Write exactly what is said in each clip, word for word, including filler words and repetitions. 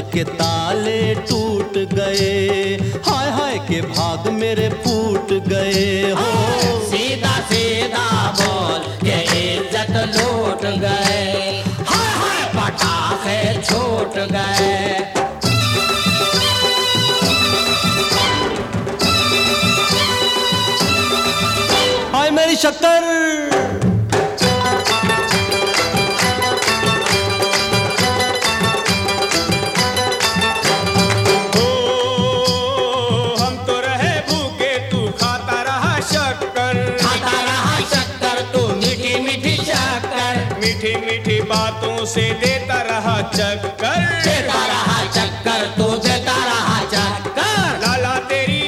के ताले टूट गए, हाय हाय के भाग मेरे फूट गए हो। सीधा सीधा बोल के इज्जत लूट गए, हाय हाय पटाखे छूट गए। हाय मेरी शक्कर, मीठी मीठी बातों से देता रहा चक्कर, देता रहा चक्कर, तू देता रहा चक्कर। लाला तेरी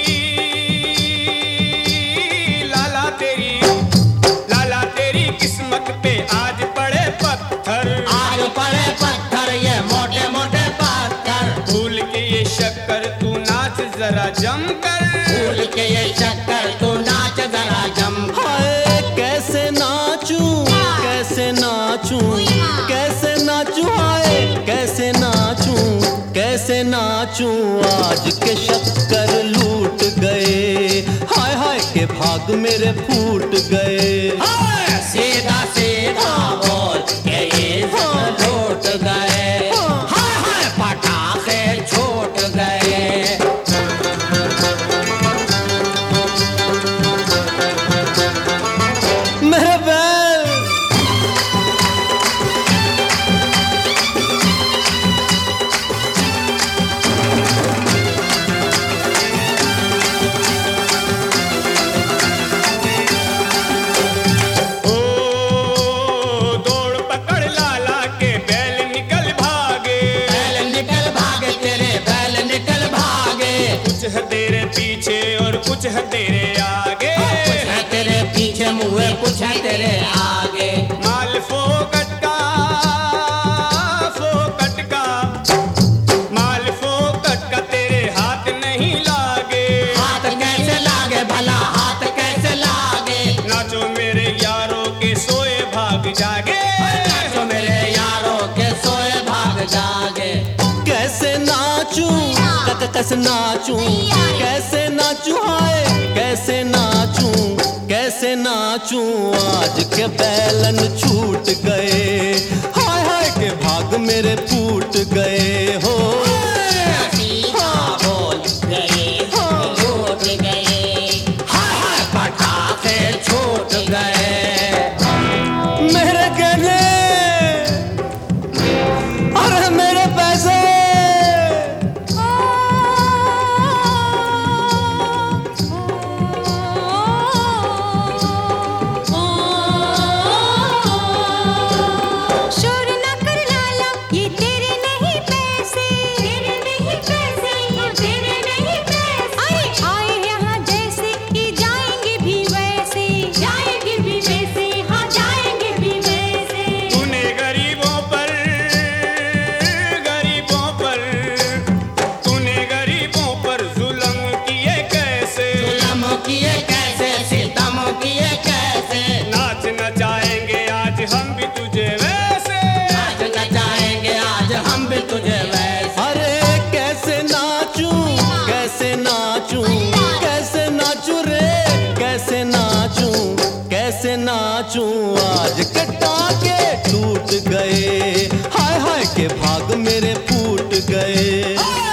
लाला तेरी लाला तेरी किस्मत पे आज पड़े पत्थर, आज पड़े पत्थर, ये मोटे मोटे पत्थर। भूल के ये शक्कर तू नाच जरा जमकर, भूल के ये शक्कर तू नाच जरा जमकर। हाय कैसे नाचूं कैसे नाचूं कैसे नाचूं, हाय कैसे नाचूं कैसे नाचूं, आज के शक्कर लूट गए, हाय हाय के भाग मेरे फूट गए। सीधा सीधा बोल के इज्जत लूट गए, हाय हाय पटाखे छूट गए। मेरे बैल कुछ है तेरे पीछे और कुछ है तेरे आगे, कुछ है तेरे पीछे मुँह, कुछ है तेरे आगे। माल फोकट का फोकट का माल फोकट का तेरे हाथ नहीं लागे। हाथ कैसे लागे भला, हाथ कैसे लागे। नाचो मेरे यारों के सोए भाग जागे, नाचो मेरे यारों के सोए भाग जागे। कैसे नाचूं कैसे नाचूं कैसे नाचूं, हाय कैसे नाचूं कैसे नाचूं, आज के बैलन छूट गए, हाय हाय के भाग मेरे फूट गए हो। सीधा बोल गए छूट गए, हाय हाय पटाखे छूट गए। मेरे गहने अरे मेरे पैसे, कैसे नाचूं आज के टाके टूट गए, हाय हाय के भाग मेरे फूट गए।